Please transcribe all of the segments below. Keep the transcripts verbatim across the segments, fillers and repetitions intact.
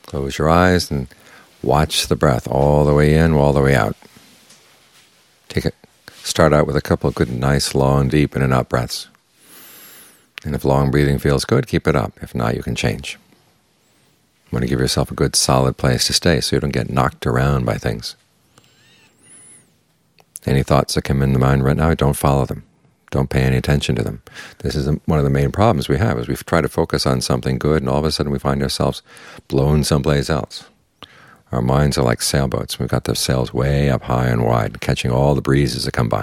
Close your eyes and watch the breath all the way in, all the way out. Take it. Start out with a couple of good, nice, long, deep in and out breaths. And if long breathing feels good, keep it up. If not, you can change. You want to give yourself a good, solid place to stay so you don't get knocked around by things. Any thoughts that come in the mind right now, don't follow them. Don't pay any attention to them. This is one of the main problems we have, is we try to focus on something good, and all of a sudden we find ourselves blown someplace else. Our minds are like sailboats. We've got the sails way up high and wide, catching all the breezes that come by.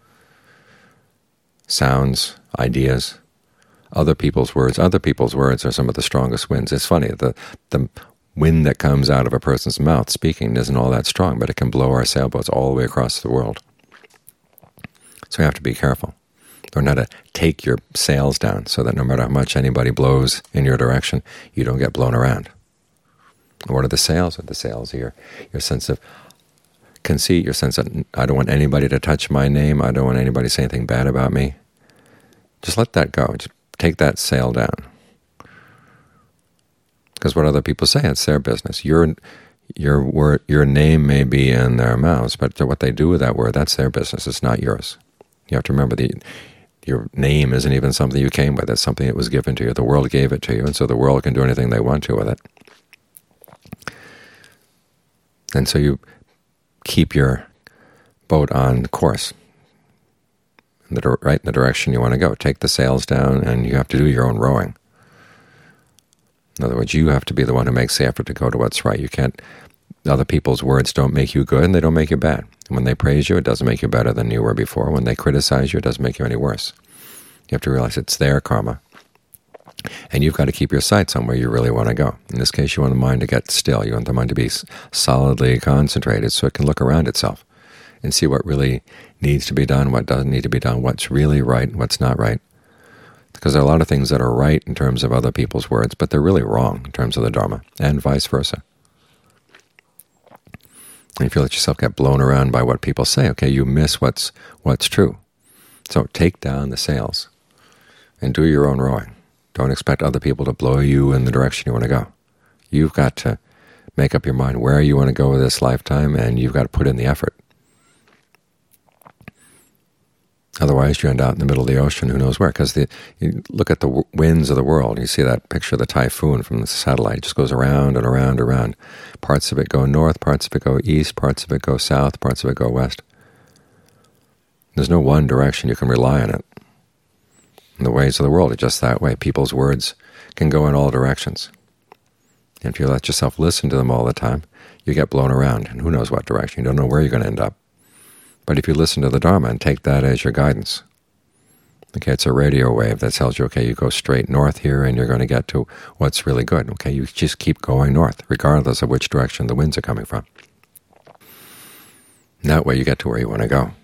Sounds, ideas, other people's words. Other people's words are some of the strongest winds. It's funny, the, the wind that comes out of a person's mouth speaking isn't all that strong, but it can blow our sailboats all the way across the world. So we have to be careful. Learn how to take your sails down so that no matter how much anybody blows in your direction, you don't get blown around. What are the sails? The sails are your, your sense of conceit, your sense that I don't want anybody to touch my name, I don't want anybody to say anything bad about me. Just let that go. Just take that sail down. Because what other people say, it's their business. Your your word, your name may be in their mouths, but what they do with that word, that's their business. It's not yours. You have to remember the your name isn't even something you came with. It's something that was given to you. The world gave it to you, and so the world can do anything they want to with it. And so you keep your boat on course, in the, right in the direction you want to go. Take the sails down, and you have to do your own rowing. In other words, you have to be the one who makes the effort to go to what's right. You can't. Other people's words don't make you good, and they don't make you bad. When they praise you, it doesn't make you better than you were before. When they criticize you, it doesn't make you any worse. You have to realize it's their karma. And you've got to keep your sights on where you really want to go. In this case, you want the mind to get still. You want the mind to be solidly concentrated so it can look around itself and see what really needs to be done, what doesn't need to be done, what's really right, what's not right. Because there are a lot of things that are right in terms of other people's words, but they're really wrong in terms of the Dharma, and vice versa. And if you let yourself get blown around by what people say, okay, you miss what's what's true. So take down the sails and do your own rowing. Don't expect other people to blow you in the direction you want to go. You've got to make up your mind where you want to go with this lifetime, and you've got to put in the effort. Otherwise, you end out in the middle of the ocean, who knows where, because you look at the w winds of the world, you see that picture of the typhoon from the satellite. It just goes around and around and around. Parts of it go north, parts of it go east, parts of it go south, parts of it go west. There's no one direction you can rely on it. And the ways of the world are just that way. People's words can go in all directions. And if you let yourself listen to them all the time, you get blown around, and who knows what direction. You don't know where you're going to end up. But if you listen to the Dharma and take that as your guidance, okay, it's a radio wave that tells you, okay, you go straight north here and you're going to get to what's really good. Okay, you just keep going north, regardless of which direction the winds are coming from. And that way you get to where you want to go.